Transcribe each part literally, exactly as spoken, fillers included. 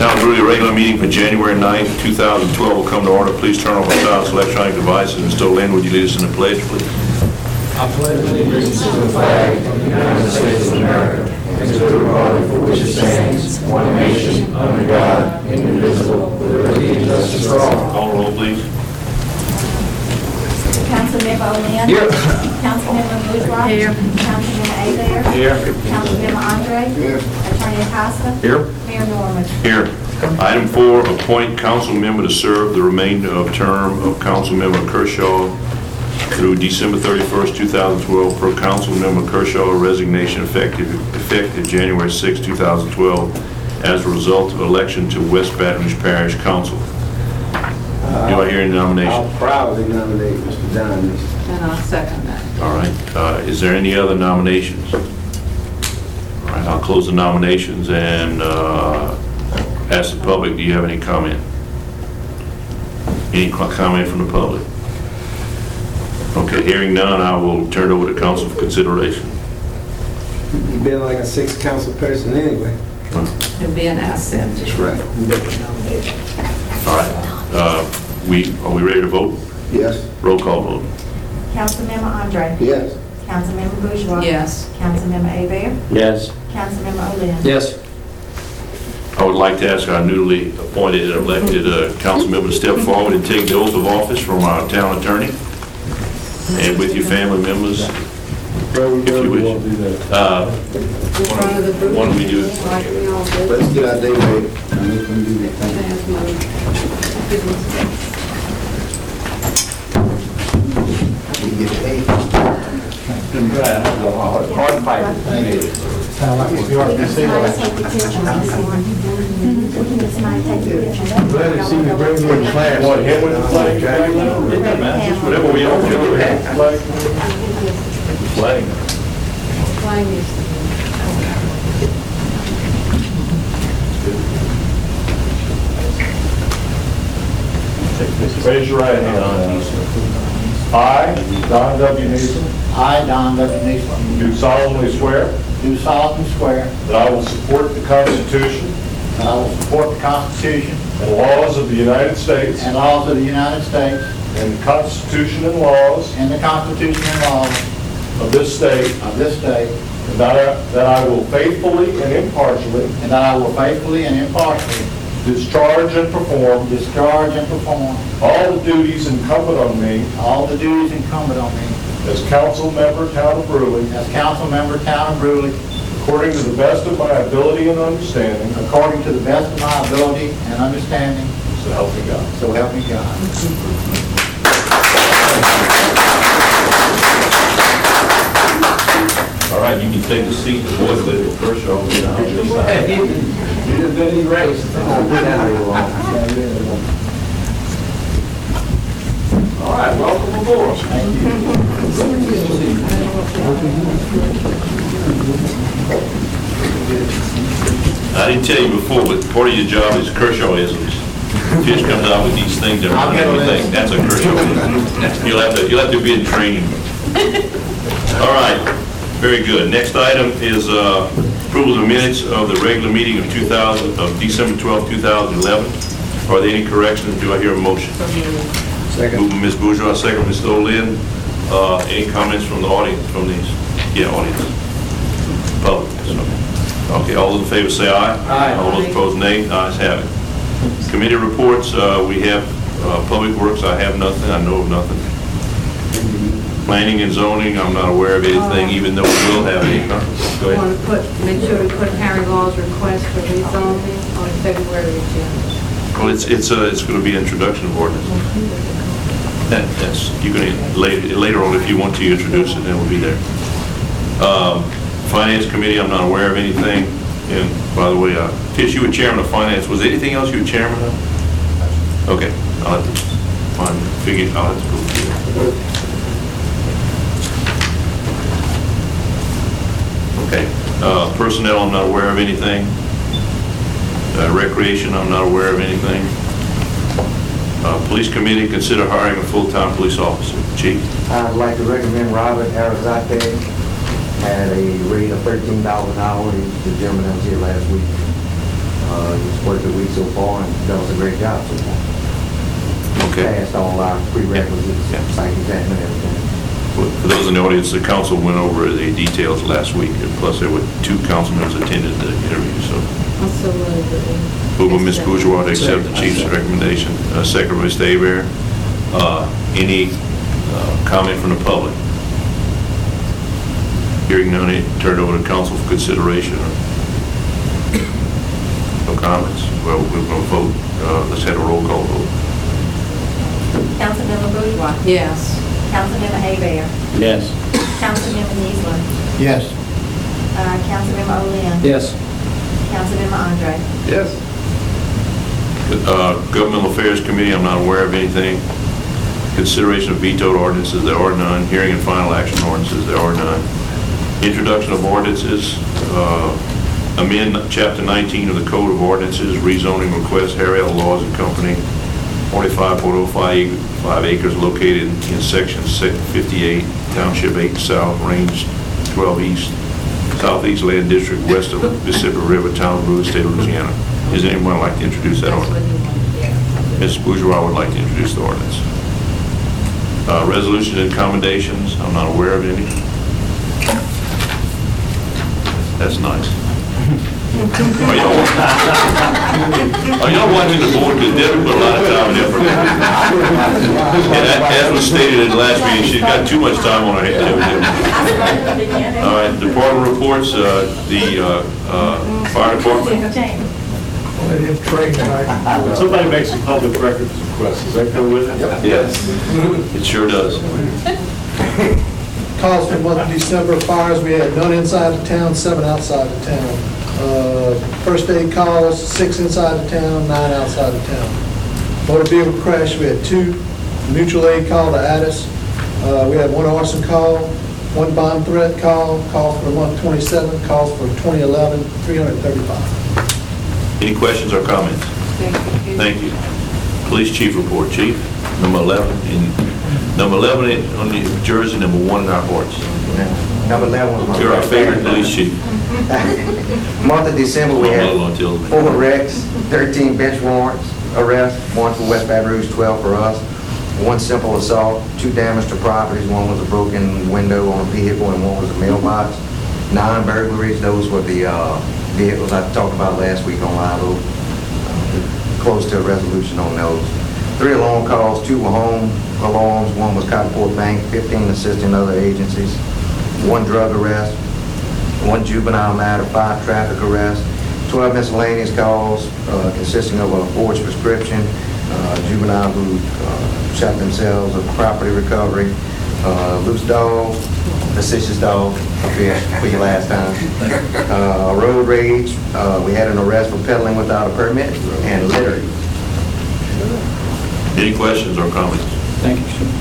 Town of Brewley regular meeting for January ninth, two thousand twelve will come to order. Please turn off the silence electronic devices. Mister Lynn, would you lead us in the pledge, please? I pledge allegiance to the flag of the United States of America and to the republic for which it stands, one nation, under God, indivisible, with liberty and justice for all. Call roll, please. Councilmember O'Lynn. Here. Councilmember Bourgeois. Here. Councilmember Abear. Here. Councilmember Andre. Here. Attorney Acosta. Here. Mayor Norman. Here. Item four, appoint council member to serve the remainder of term of council member Kershaw through December thirty-first, two thousand twelve, per council member Kershaw resignation effective effective January sixth, two thousand twelve, as a result of election to West Baton Rouge Parish Council. Do I hear any nomination? I'll proudly nominate Mister Donnelly. And I'll second that. All right. Uh, is there any other nominations? All right. I'll close the nominations and uh, ask the public. Do you have any comment? Any comment from the public? Okay. Hearing none, I will turn it over to council for consideration. You've been like a sixth council person anyway. It'd be an asset. That's right. All right. Uh, we are we ready to vote? Yes. Roll call vote. Councilmember Andre. Yes. Councilmember Bourgeois. Yes. Councilmember Abear. Yes. Councilmember O'Lynn. Yes. I would like to ask our newly appointed and elected uh, council member to step forward and take the oath of office from our town attorney, and with your family members, if you wish. Uh, why don't we do it? Let's get our day ready. We get paid. Hard fight. Somebody take the picture. Somebody take the picture. Glad to see you bring me in class. Want him with the flag? Whatever we all do. Flag. Flag. Raise your right hand. I, Don W. Neeson, I, Don W. Neeson, do solemnly swear do solemnly swear that I will support the Constitution that I will support the Constitution and laws of the United States and laws of the United States and the Constitution and laws and the Constitution and laws of this state, of this state, and that I, that I will faithfully and impartially and that I will faithfully and impartially discharge and perform discharge and perform all the duties incumbent on me all the duties incumbent on me as council member, Town of Brewley, as council member, Town of Brewley, according to the best of my ability and understanding, according to the best of my ability and understanding, so help me God. so help me God. All right, you can take the seat. The boys live at Kershaw. You just been erased. All right, welcome aboard. I didn't tell you before, but part of your job is Kershawisms. Fish comes out with these things every I'll time get you a think that's a Kershawism. You'll have to, you'll have to be in training. All right, very good. Next item is uh, approval of the minutes of the regular meeting of two thousand, of December twelfth, two thousand eleven. Are there any corrections? Do I hear a motion? Second. Moving Miz Bourgeois, second Miz Olin. Uh, any comments from the audience, from these? Yeah, audience. Public. Okay, all those in favor say aye. Aye. All those opposed, nay. Ayes have it. Committee reports, uh, we have, uh, Public Works, I have nothing, I know of nothing. Planning and zoning, I'm not aware of anything, even though we will have any. Go We ahead. want to put, make sure we put Harry Law's request for rezoning on February agenda. Well, it's, it's, uh, it's gonna be introduction of ordinance. That, that's, you can, later, later on, if you want to introduce it, then we'll be there. Um, Finance Committee, I'm not aware of anything. And by the way, uh, Tish, you were chairman of finance. Was there anything else you were chairman of? Okay, I'll have to find, figure, I'll have to go through it. Okay, uh, personnel, I'm not aware of anything. Uh, recreation, I'm not aware of anything. Uh, Police Committee, consider hiring a full-time police officer. Chief? I'd like to recommend Robert Arizate at a rate of thirteen dollars an hour. He's the gentleman that was here last week. Uh, He's worked a week so far and done us a great job so far. Okay. Passed all our prerequisites, Yeah. psych exam and everything. For for those in the audience, the council went over the details last week, and plus there were two council members attended the interview, so. I'm so moved. Move by Miz Bourgeois to accept the chief's recommendation. Uh, Second by Mister Abear. Uh, Any uh, comment from the public? Hearing none, it turn it over to council for consideration. No comments? Well, we're going to vote. Uh, Let's have a roll call vote. Councilmember Bourgeois. Yes. Councilmember Abear. Yes. Councilmember Niesler. Yes. Uh, Councilmember Olen. Yes. Councilmember Andre. Yes. Uh, Governmental Affairs Committee, I'm not aware of anything. Consideration of vetoed ordinances, there are none. Hearing and final action ordinances, there are none. Introduction of ordinances, uh, amend Chapter nineteen of the Code of Ordinances, rezoning request, Harriel Laws and Company, forty-five point oh five acres located in Section fifty-eight, Township eight South, Range twelve East, Southeast Land District, west of Mississippi River, Town of Blue, State of Louisiana. Does anyone like to introduce that That's what ordinance? he wanted, yeah. Miz Bourgeois would like to introduce the ordinance. Uh, Resolutions and commendations, I'm not aware of any. That's nice. Are y'all are y'all watching the board? Because Debbie put a lot of time and effort. And that- as was stated in the last meeting, she's got too much time on her hands. All right, department reports, uh, the uh, uh, fire department. Somebody makes a public records request, does that go with it? Yes, it sure does. Calls for the month of December, fires, we had none inside of town, seven outside of town. Uh, First aid calls, six inside of town, nine outside of town. Motor vehicle crash, we had two. Mutual aid call to Addis. Uh, We had one arson call, one bomb threat call, call for the month twenty-seven, calls for twenty eleven, three hundred thirty-five. Any questions or comments? Thank you. Thank you. Police chief report, chief, number eleven, in, number eleven in- on New Jersey, number one in our hearts. Number eleven was my... You're our favorite police chief. Month of December, we had Hold on till- four wrecks, thirteen bench warrants, arrests, one for West Baton Rouge, twelve for us, one simple assault, two damage to properties, one was a broken window on a vehicle and one was a mailbox, nine burglaries, those were the uh, vehicles I talked about last week on Live Oak. Uh, Close to a resolution on those. Three alarm calls, two were home alarms, one was Cottonport Bank, fifteen assisting other agencies, one drug arrest, one juvenile matter, five traffic arrests, twelve miscellaneous calls uh, consisting of a forged prescription, uh, juvenile who uh, shot themselves, a property recovery, uh, loose dog, vicious dog, okay, for your last time, uh, road rage, uh, we had an arrest for peddling without a permit, and littering. Any questions or comments? Thank you, sir.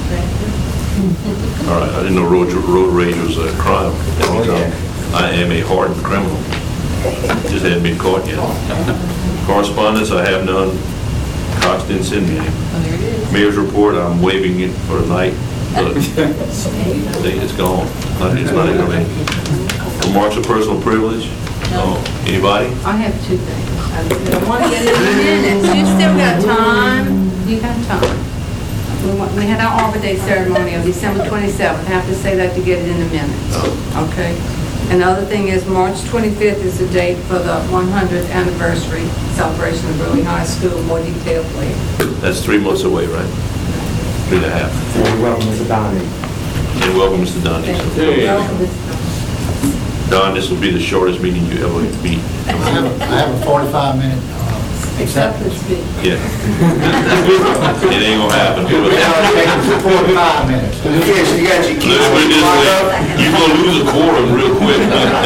All right, I didn't know road, road rage was a crime. That means I'm- I am a hardened criminal. Just hadn't been caught yet. Correspondence, I have none. Cox didn't send me any. Mayor's report, I'm waiving it for tonight, but see, it's gone. Not- It's not in me. Remarks of personal privilege? No. Anybody? I have two things. I want to get it in minutes. You still got time. You got time. We want- We had our Arbor Day ceremony on December twenty-seventh. I have to say that to get it in the minutes. Okay? And the other thing is, March twenty-fifth is the date for the one hundredth anniversary celebration of Burley High School. More detailed later. That's three months away, right? Three and a half. You're welcome, Mister Donnie. And welcome, Mister Donnie. Thank So, you. uh, Don, this will be the shortest meeting you ever meet. I have a, I have a forty-five minute Except for speak. Yeah. It ain't gonna happen. forty-five minutes. Yes, you got your Let's put it this way, you're gonna lose a quorum real quick.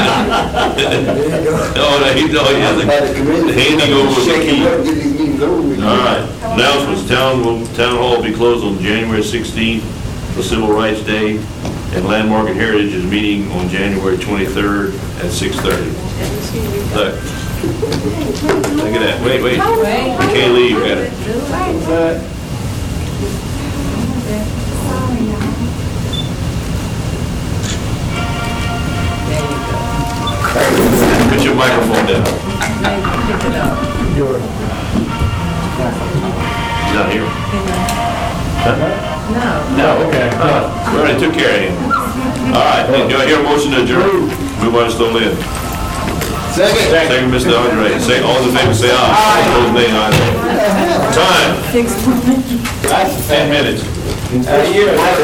Oh, no, he, no, he has a handing over the key. All right, announcements, town will, town hall will be closed on January sixteenth for Civil Rights Day, and Landmark and Heritage is meeting on January twenty-third at six thirty. Look. Look at that, wait, wait, you can't leave, you gotta. Put your microphone down. Maybe pick it up. No. No, okay. We already took care of him. All right, do I hear a motion to adjourn? Move by Mister Lynn. Second. Second, Mister Andre. Say, all in favor, say aye. Opposed, nay, ayes have it. Time. Six. Ten minutes. Uh, yeah.